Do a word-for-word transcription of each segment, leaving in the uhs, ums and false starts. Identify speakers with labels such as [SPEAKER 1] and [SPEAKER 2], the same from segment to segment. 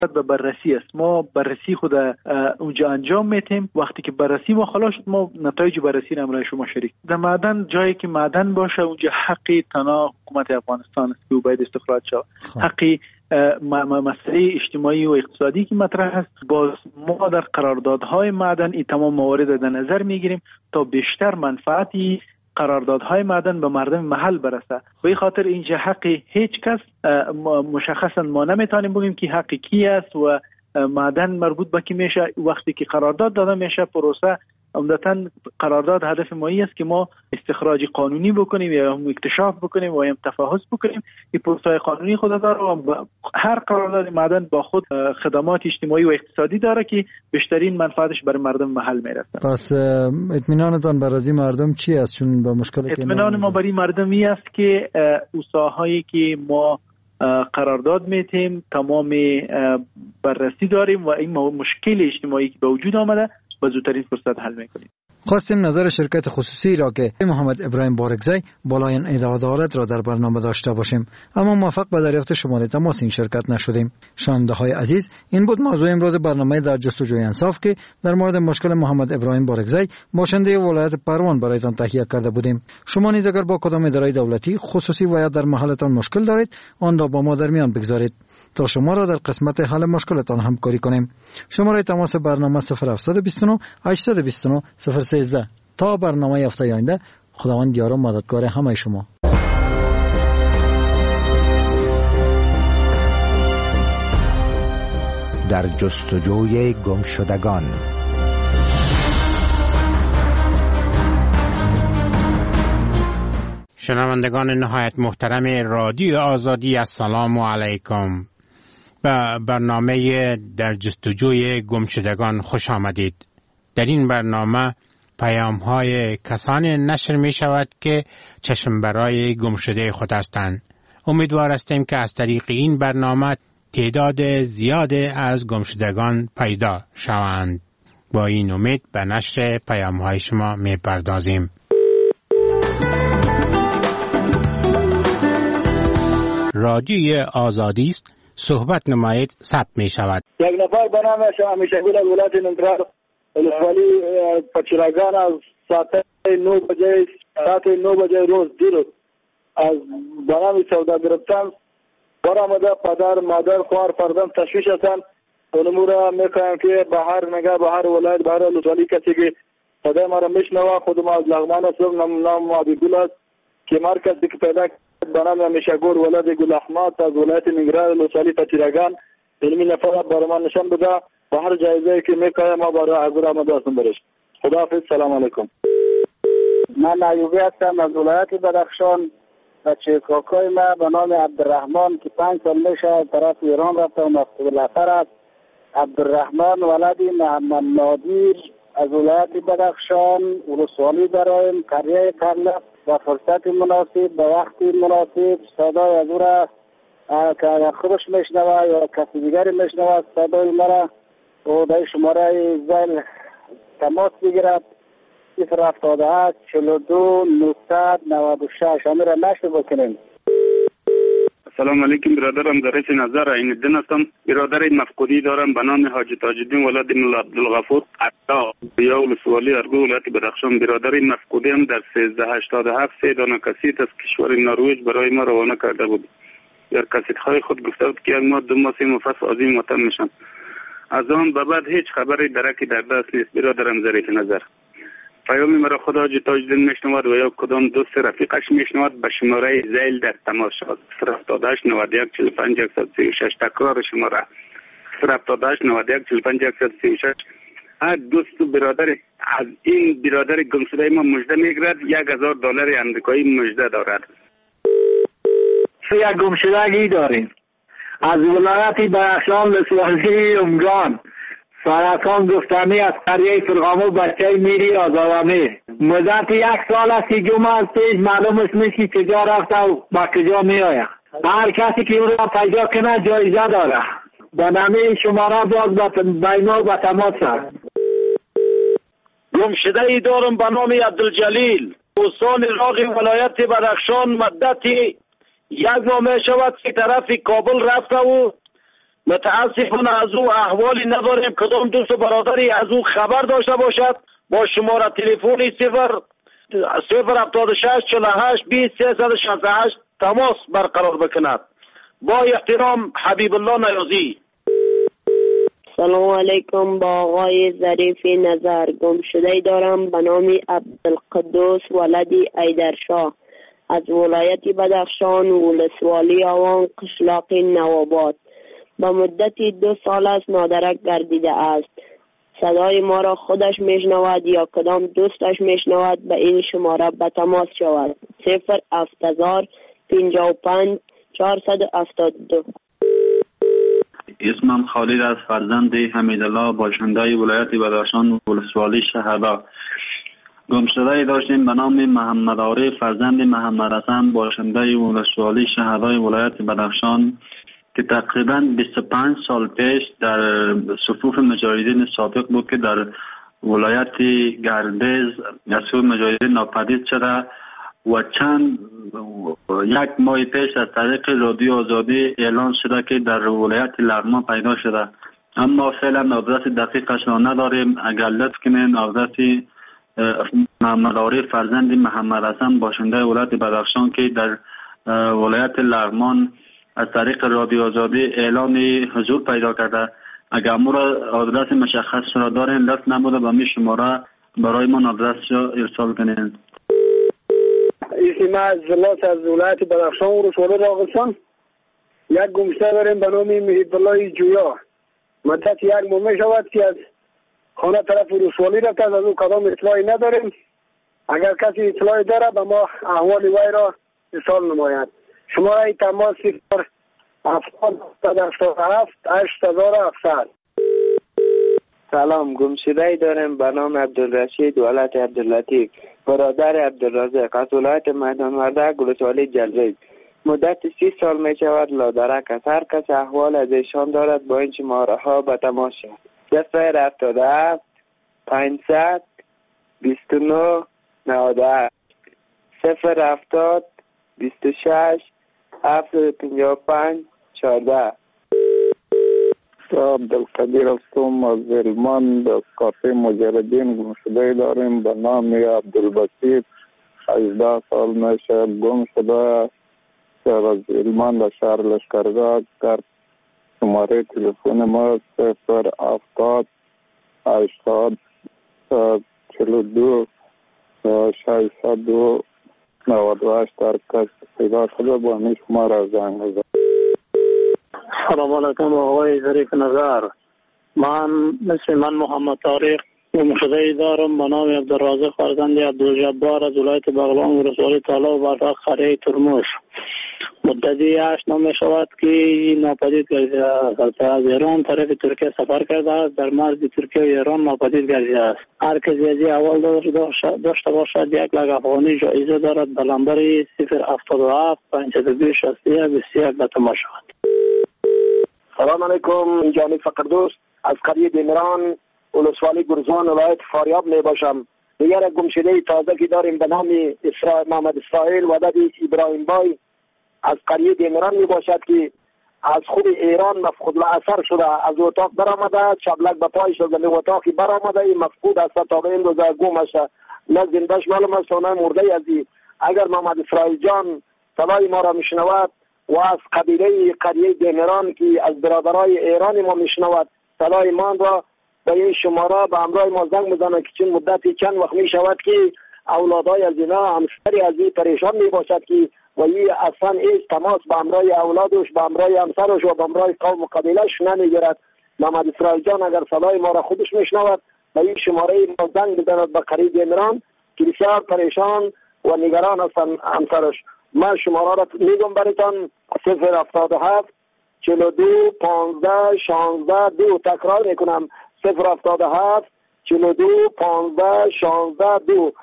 [SPEAKER 1] به بررسی است. ما بررسی خود اونجا انجام میتیم. وقتی که بررسی ما خلاص شد ما نتایج بررسی را برای شما شریک. در معدن جایی که معدن باشه اونجا حقی تنها حکومت افغانستان است که باید استخراج شود. حقی مسئله اجتماعی و اقتصادی که مطرح است، باز ما در قراردادهای معدن این تمام موارد در نظر میگیریم تا بیشتر منفعتی قراردادهای معدن به مردم محل برسه. به این خاطر اینجا حقی هیچ کس مشخصا ما نمیتونیم بگیم که حقی کی است و معدن مربوط به کی میشه. وقتی که قرارداد داده میشه پروسه عمدتاً قرارداد هدف مایی است که ما استخراج قانونی بکنیم یا هم اکتشاف بکنیم و هم تفحص بکنیم. این پروسه قانونی خود داره و هر قرارداد معدن با خود خدمات اجتماعی و اقتصادی داره که بیشترین منفعتش برای مردم محل میرسه.
[SPEAKER 2] پس اطمینانتان برای مردم چی است؟ چون با مشکلی که
[SPEAKER 1] اطمینان ما برای مردمی است که اوساهایی که ما قرارداد میتیم تمام بررسی داریم و این مشکل اجتماعی که به وجود آمده با زودترین فرصت حل میکنیم.
[SPEAKER 2] خواستیم نظر شرکت خصوصی را که محمد ابراهیم بارگزی بالایان عدالت را در برنامه داشته باشیم، اما موفق به دریافت شماره تماس این شرکت نشدیم. شنونده های عزیز، این بود موضوع امروز برنامه در جستجوی انصاف که در مورد مشکل محمد ابراهیم بارگزی باشنده ولایت پروان برایتان تهیه کرده بودیم. شما نیز اگر با کدام اداره دولتی خصوصی و یا در محلتان مشکل دارید آن را با ما در میان بگذارید تا شما را در قسمت حل مشکلتان همکاری کنیم. شماره تماس برنامه صفر هفت دو نه هشت دو نه صفر سه. تا برنامه هفته آینده، خداوند یار و مددگار همه شما.
[SPEAKER 3] در جستجوی گمشدگان.
[SPEAKER 4] شنوندگان نهایت محترم رادیو آزادی، السلام علیکم. به برنامه در جستجوی گمشدگان خوش آمدید. در این برنامه پیام های کسانی نشر می شود که چشم برای گمشده خود هستند. امیدوار هستیم که از طریق این برنامه تعداد زیاد از گمشدگان پیدا شوند. با این امید به نشر پیام های شما می پردازیم. رادیوی آزادی است، صحبت نمایید ثبت می شود.
[SPEAKER 5] یک نفر به نام همیشگی از ولایت ننگرهار ولی پچراگان از ساعت نو بجه ساعت نو بجه روز دیروز از بنام سودا گرفتن برآمده. پدر مادر خواهر فرزند تشویش هستند. اونمو را میکنم که به هر نگاه به هر ولایت به هر لطفالی کسی که صدای ما را میشنوه، خودم از لغمان هستم، نام عبدالله است که مرکزی که پیدا به نام همیشگور ولایت گل احمد از ولایت ننگرهار لطفالی پچراگان علمی نفر برای ما نشان بده و هر جایزه که میکنه ما برای حضور آمده هستم برش. خداحافظ، سلام علیکم.
[SPEAKER 6] من ایوبی هستم از ولایت بدخشان. بچه کاکای ما به نام عبدالرحمن که پنج سال میشه طرف ایران رفته و مفتوح الاثر است. عبدالرحمن ولدی محمد نادیر از ولایت بدخشان ولسوالی داریم. قریه کرلف با فرصت مناسب با وقت مناسب صدای از او را که خودش میشنوه یا کسی دیگری میشنوه صدای مرا و در شماره زل تماس بگیرد صفر هفتاد و هشت چهل و دو نهصد و نود و شش. همه را نشر بکنیم.
[SPEAKER 7] سلام علیکم برادرم، درش نظر این دن هستم. برادر مفقودی دارم به نام حاجی تاج الدین ولد مولا عبدالغفور عطا یا ولسوالی ارگو ولایت بدخشان. برادر مفقودی هم در سیزده هشتاد و هفت سه دانه کسیت از کشور نروژ برای ما روانه کرده بود. در کسیت های خود گفته بود که ما دو ماه سه ماه پس عظیم وطن میشن. از آن به بعد هیچ خبری درکی در دست نیست. برادرم ظریف نظر، پیامی مرا خدا حاجی تاج الدین میشنود و یا کدام دوست رفیقش میشنود به شماره زیل در تماس شد. صفر هفتاد و هشت نود و یک چهل و پنج صد و سی و شش. تکرار شماره صفر هفتاد و هشت نود و یک چهل و پنج صد و سی و شش. هر دوست و برادر از این برادر گمشده ما مژده میگیرد. یک هزار دلار امریکایی مژده دارد.
[SPEAKER 5] یک گمشدگی داریم از ولایت بدخشان لسوالی امگان. سرطان گفتنی از قریه فرغامو بچه میری آزادمی. مدت یک سال است که جمعه از پیش معلوم اسمش که کجا رفته و با کجا می آید. هر کسی که اون را پیدا کنه جایزه داره. با نمی شماره باز بینال به تماس است.
[SPEAKER 8] گمشده ای دارم به نام عبدالجلیل. استان راغی ولایت بدخشان. مدتی یک ماه می شود که طرف کابل رفته و متاسفانه از او احوالی نداریم. کدام دوست و برادری از او خبر داشته باشد با شماره تلفنی صفر صفر هفتاد و شش چهل و هشت بیست سیصد و شصت و هشت تماس برقرار بکند. با احترام حبیب الله نیازی.
[SPEAKER 9] سلام علیکم. با آقای ظریف نظر. گمشده دارم به نام عبدالقدوس ولدی ایدرشاه از ولایت بدخشان، ولسوالی آوان، قشلاق نواباد. با مدتی دو سال است نادرک گردیده است. صدای ما را خودش میشنود یا کدام دوستش میشنود به این شماره به تماس شود. صفر هفت هزار پنجاه و پنج چهارصد و هفتاد و دو.
[SPEAKER 7] اسمم خالد است، فرزند حمیدالله، باشنده ولایت بدخشان، ولسوالی شهدا. گمشده داشتیم به نام محمد عارف، فرزند محمد حسن، باشنده ولسوالی شهدای ولایت بدخشان، که تقریبا بیست و پنج سال پیش در صفوف مجاهدین سابق بود که در ولایت گردیز از سوی مجاهدین ناپدید شده و چند یک ماه پیش از طریق رادیو آزادی اعلان شده که در ولایت لغمان پیدا شده، اما فعلا آدرس دقیقش را نداریم. اگر لطف کنین آدرس محمد عارف فرزند محمد حسن باشنده ولایت بدخشان که در ولایت لغمان از طریق رادیو آزادی اعلان حضور پیدا کرده، اگر ما را آدرس مشخص را دارین لطف نموده به می شماره برای من آدرس را ارسال کنین.
[SPEAKER 5] اسم از زلات از ولایت بدخشان و ولسوالی راغستان. یک گمشده داریم به نام محب الله جویا. مدت یک ماه می شود که از خانه طرف ولسوالی رفته، از او کدام اطلاعی نداریم. اگر کسی اطلاعی داره به ما احوال وی را ارسال نماید. شماره تماس صفر هفتاد هفتاد و هفت هشت هزار و هفتصد.
[SPEAKER 10] سلام. گمشده دارم به نام عبدالرشید ولد عبداللطیف، برادر عبدالرزاق از ولایت میدان وردک، ولسوالی جلریز. مدت سی سال می شود لادرک است. هر کس احوال از ایشان دارد با این شماره ها به تماس شود. صفر هفتاد و هفت پانصد بیست و نه نود و هشت صفر هفتاد بیست و شش هفتصد و پنجاه و پنج چهارده.
[SPEAKER 11] عبدالقدیر هستم از علمان. از کافه مجردین گمشده داریم به نام عبدالبسیط. هجده سال میشه گم شده از علمان در شهر لشکرگاه. در شماره تلفن ما صفر هفتاد هشتاد چهل و دو ششصد و نود و هشت. در کس پیدا شده با این شماره زنگ بزنید.
[SPEAKER 12] سلام علیکم آقای ظریف نظر. من مثل من محمد طارق گمشده دارم به نام عبدالرازق فرزند عبدالجبار از ولایت بغلان، ولسوالی تالا و برفق قریه ترموش. مدتی هشت ماه می شود که ناپدید گردیده است. از ایران طرف ترکیه سفر کرده است. در مرز ترکیه و ایران ناپدید گردیده است. هر کسی از این اول داشته باشد یک لک افغانی جایزه دارد به نمبر صفر هفتاد و هفت پنجصد و بیست شصت و یک بیست و یک به تماس شود.
[SPEAKER 13] سلام علیکم. جانی فقردوست از قریه دیمران، ولسوالی گرزوان، ولایت فاریاب می باشم. دیگر گمشده تازه که داریم به نام اسرائیل محمد اسرائیل ودد ابراهیم بای از قریه دیمران می باشد که از خود ایران مفقود الاثر شده. از اتاق برآمده، شبلک به پای شده، به اتاقی برآمده مفقود است تا به این روزه گم است. نه زندهش معلوم است و نه مرده از این. اگر محمد اسرائیل جان صدای ما را میشنود و از قبیله قریه دیمران که از برادرای ایران ما میشنود صدای ما را به این شماره به همراه ما زنگ بزنه که چون مدتی چند وقت می شود که اولادای از اینا همسری از این پریشان می باشد که و این اصلا ایش تماس به همراه اولادش، به همراه همسرش و به همراه قوم و قبیلهش نمیگیرد. محمد اسرائیل جان اگر صدای ما را خودش میشنود به این شماره ما زنگ بزند به قریه دیمران که بسیار پریشان و نگران هستند همسرش. من شماره را میگم براتون صفر هفتاد و هفت چهل و دو پانزده شانزده دو. تکرار میکنم صفر هفتاد و هفت چهل و دو پانزده شانزده دو.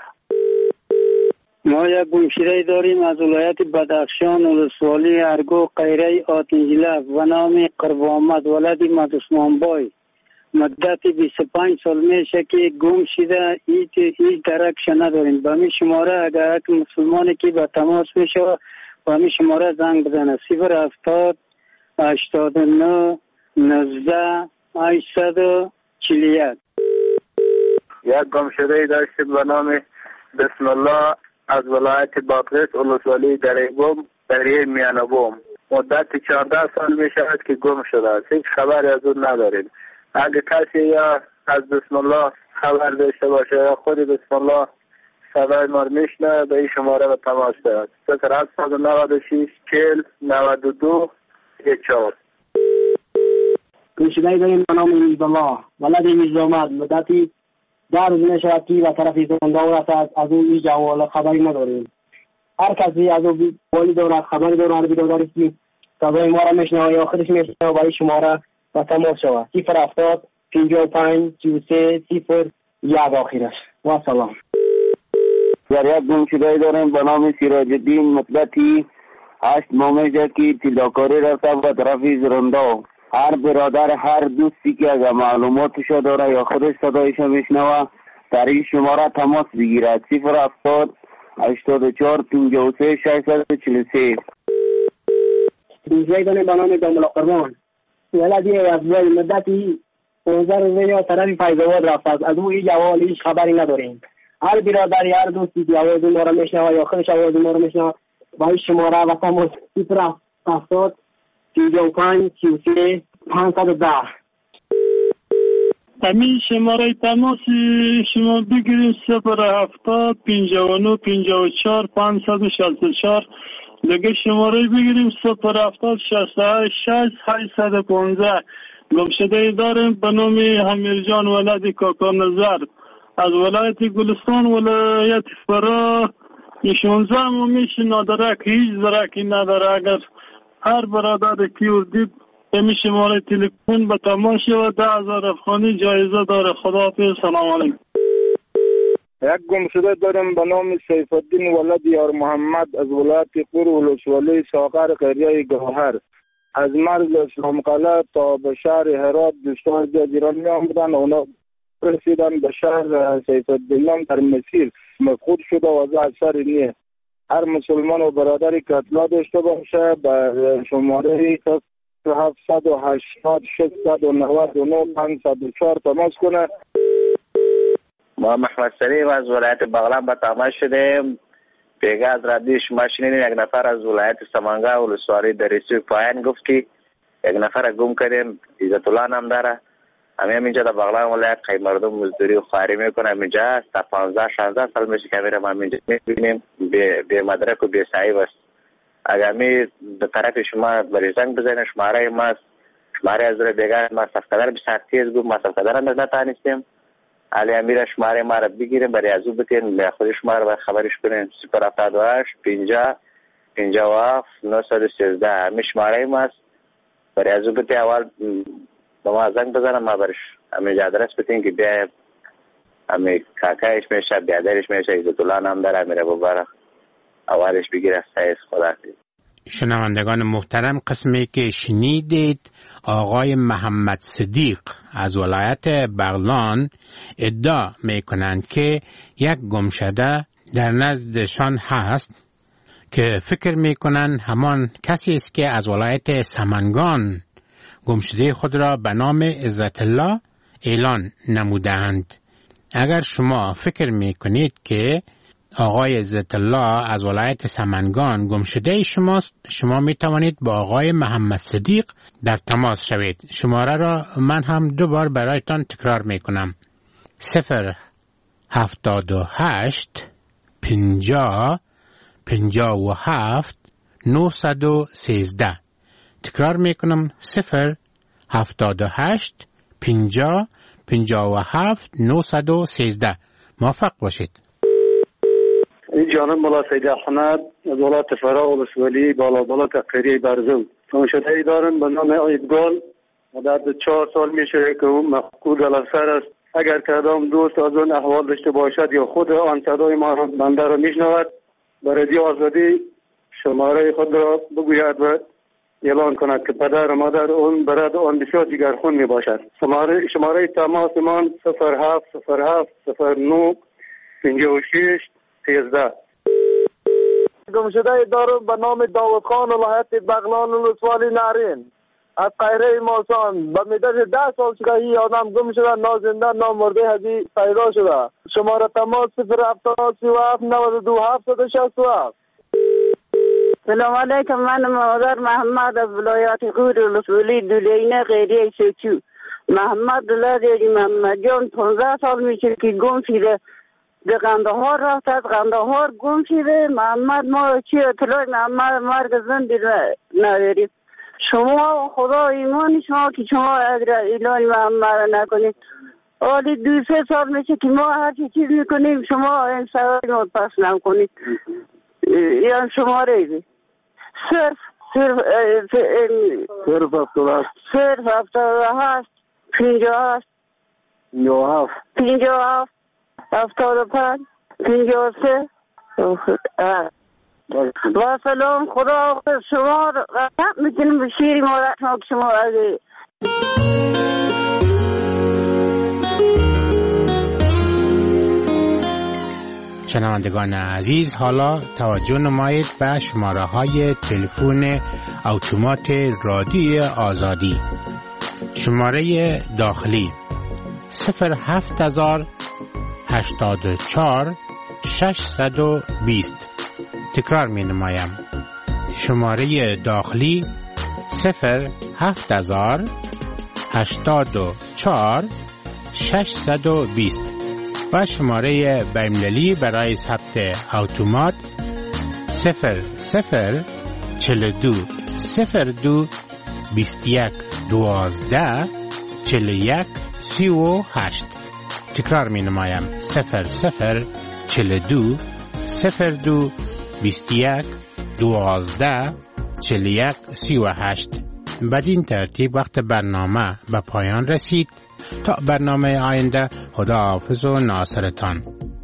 [SPEAKER 12] ما یک گمشده داریم از ولایت بدخشان، ولسوالی ارگو قیره آتنجلک و نام قرب آمد ولد مدسمان بای. مدت بیست و پنج سال میشه که گم شده، هیچ هیچ درکش نداریم. با می شماره اگر یک مسلمانی که به تماس میشه با می شماره زنگ بزنه صفر هفتاد هشتاد و نه نوزده هشتصد و چهل و یک.
[SPEAKER 11] یک گمشده داشتیم به نام بسم الله از ولایت بادغیس ولسوالی دریگم دریای میانبوم. مدت چهارده سال می شود که گم شده است. هیچ خبری از اون نداریم. اگه کسی یا از بسم الله خبر داشته باشه یا خود بسم الله صدای ما رو میشنه به این شماره به تماس دارد. صفر هفت نود و شش چهل نود و دو یک چهار.
[SPEAKER 14] گمشده داریم به نام میز الله ولد میز آمد. مدتی در روز نشود که و طرف زندان است. از اون این جوال خبری نداریم. هر کسی از اون والی دارد خبری دارد بیداداری که صدای ما را میشنه یا خودش میشنه و برای شماره و تماس شود. صفر هفتاد پنجاه و پنج سی و سه صفر یک آخرش. و سلام.
[SPEAKER 15] در یک گمشده داریم به نام سراج الدین. مدتی هشت ماه میشه که تیلاکاری رفته به طرف زرندا. هر برادر هر دوستی که اگر معلوماتش داره یا خودش صدایش میشنوه در این شماره تماس بگیرد. صفر هفتاد هشتاد و چهار پنجاه و سه ششصد و چهل و سه.
[SPEAKER 14] گمشده داریم به نام دامل قربان ولدی از وی. مدتی پانزده روزه یا طرف فیض‌آباد رفته است. از او این جوال هیچ خبری نداریم. هر برادر هر دوستی که آواز ما را میشنوه یا خودش آواز ما را میشنوه با این شماره و تماس صفر هفتاد پنجاه و پنج سی و سه پانصد و ده.
[SPEAKER 12] همین شماره تماس شما بگیریم صفر هفتاد پنجاه و نه پنجاه و چهار پانصد و شصت و چهار. دیگه شماره بگیریم صفر هفتاد شصت و هشت شش هشتصد و پانزده. گمشده داریم به نام امیرجان ولد کاکا نظر از ولایت گلستان ولایت فرا. شانزده ماه میشه نداره که هیچ درکی نداره. اگر هر برادر کیور دید امی شماره تلفن به تماس و ده هزار افغانی جایزه داره. خداحافظ. سلام علیکم.
[SPEAKER 11] یک گمشده داریم به نام سیف الدین ولد یار محمد از ولایت قور ولسوالی ساغر قریه گوهر. از مرز اسلام قلعه تا به شهر هرات دوستان جزیران می آمدن. اونا رسیدن به شهر سیف الدین در مسیر مفقود شده و از اثر نیه. هر مسلمان و برادری که اطلاع داشته باشه به شماره هفتصد و هشتاد ششصد و نود و نه پانصد و چهار تماس کنه.
[SPEAKER 16] ما محمد سلیم از ولایت بغلان به تماس شدیم. پیگاه از رادیو شما شنیدین یک نفر از ولایت سمنگا ولسوالی دریسوی پایان گفت که یک نفر گم کردیم. عزت الله نام داره. همین اینجا در بغلان ولایت خیلی مردم مزدوری و خواری میکنه. اینجا تا پانزده شانزده سال میشه که میرم هم اینجا میبینیم به مدرک و به صحیب است. اگر می به طرف شما بری زنگ بزنید شماره ما شماره از روی بیگاه ما صفقدر به سختی از گفت ما صفقدر هم نتانستیم. علی امیر شماره ما را بگیریم برای از او بتین به خود شما را خبرش کنیم. صفر هفتاد و هشت پنجاه پنجاه و هفت نهصد و سیزده همین شماره ما است. برای از او بتین اول به ما زنگ بزنم ما برش همین آدرس بتین که بیا همین کاکایش میشه بیادرش میشه عزت الله نام داره امیر ابوبکر اولش بگیره. سعی خدا.
[SPEAKER 4] شنوندگان محترم قسمی که شنیدید آقای محمد صدیق از ولایت بغلان ادعا می کنند که یک گمشده در نزدشان هست که فکر می کنند همان کسی است که از ولایت سمنگان گمشده خود را به نام عزت الله اعلان نمودند. اگر شما فکر می کنید که آقای عزت الله از ولایت سمنگان گمشده شماست، شما می توانید با آقای محمد صدیق در تماس شوید. شماره را من هم دو بار برایتان تکرار می کنم. صفر هفتاد و هشت پنجاه پنجاه و هفت نهصد و سیزده. تکرار می کنم. صفر هفتاد و هشت پنجاه پنجاه و هفت نهصد و سیزده. موفق باشید.
[SPEAKER 17] این جانب ملا سید احمد از ولایت فرا ولسوالی بالا بالا قریه برزو. گمشده ای دارم به نام ایدگال. مدت چهار سال میشه که اون مفقود الاثر است. اگر کدام دوست از اون احوال داشته باشد یا خود آن صدای ما را بنده را میشنود به رادیو آزادی شماره خود را بگوید و اعلان کند که پدر و مادر اون برد آن بسیار جگرخون می باشد. شماره شماره تماس من صفر هفت صفر هفت صفر نه پنجاه و شش سیزده.
[SPEAKER 5] گمشده دارم به نام داود خان ولایت بغلان ولسوالی نارین.
[SPEAKER 18] از قهره ماسان به مدت ده سال شده این آدم گم شده، نازنده نامرده هدی پیدا شده. شماره تماس صفر هفتاد سی و هفت نود دو هفتصد و شصت و هفت.
[SPEAKER 19] سلام علیکم، من مادر محمد از ولایت غور الوسولی دولینه غیریه سوچو. محمد دلاده محمد جان پانزده سال میشه که گم شده، به قندهار رفت، از قندهار گم شده. محمد ما چی اطلاع محمد مرگ زنده نداریم. شما خدا ایمان شما که شما اگر اعلان محمد نکنید، حالی دو سه سال میشه که ما هر چیز میکنیم شما این سوال ما پس نکنید. یعنی شما ریزی صرف صرف
[SPEAKER 18] صرف هفتاد
[SPEAKER 19] صرف هفتاد و هشت پینجا هشت
[SPEAKER 18] پینجا هفت
[SPEAKER 19] پینجا هفت هفتاد و پنج پینجا سه و سلام. خدا شما رقم میکنیم به شیری مادر شما که شما اگه
[SPEAKER 4] شنوندگان عزیز، حالا توجه نمایید به شماره های تلفن اتومات رادیوی آزادی. شماره داخلی صفر هفت هزار هشتاد و چهار ششصد و بیست. تکرار می نمایم. شماره داخلی صفر هفت هزار هشتاد و چهار ششصد و بیست و شماره بین‌المللی برای ثبت اتومات صفر صفر چهل و دو صفر دو بیست و یک دوازده چهل و یک سی و هشت. تکرار می نمایم. صفر صفر چهل و دو صفر دو بیست و یک دوازده چهل و یک سی و هشت. بدین ترتیب وقت برنامه به پایان رسید. تا برنامه آینده، خدا حافظ و ناصرتان.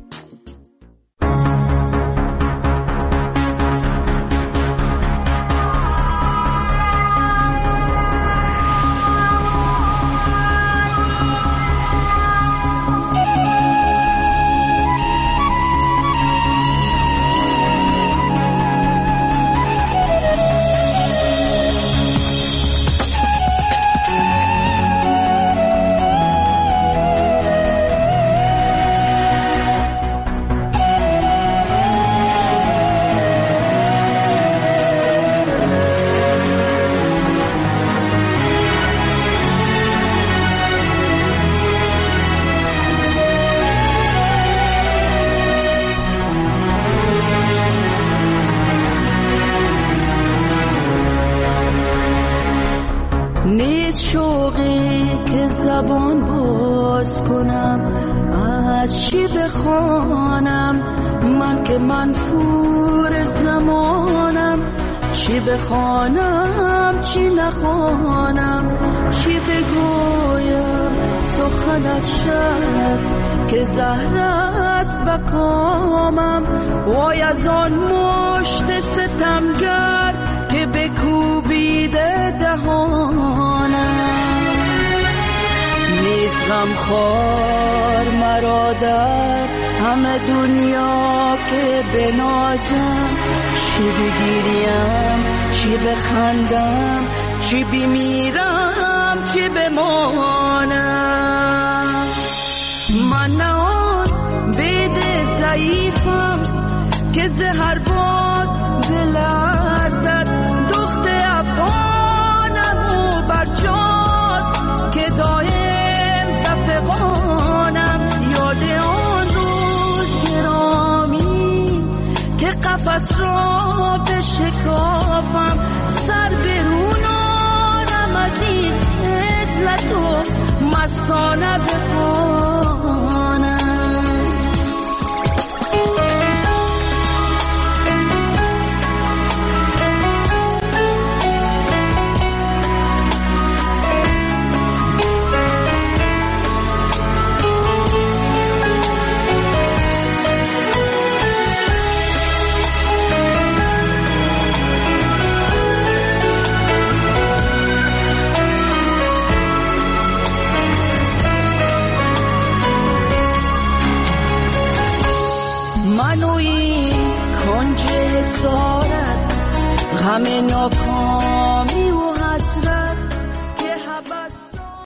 [SPEAKER 20] بخوانم چی نخوانم، چی بگویم سخن از شب که زهر است بکامم. وای از آن مشت ستمگر که بکوبیده دهانم. نیز غمخوار مرا در همه دنیا که بنازم، چی بگیریم چی بخندم، چی بمیرم چی بمانم. من نه آن بید ضعیفم که زهر باد دل ارزد، دخت افغانم و برجاست که دایم دفقانم. یاد آن روز گرامی که قفس را به شکافم، سر برونانم از این عزلت و مستانه بخوانم. غم ناکام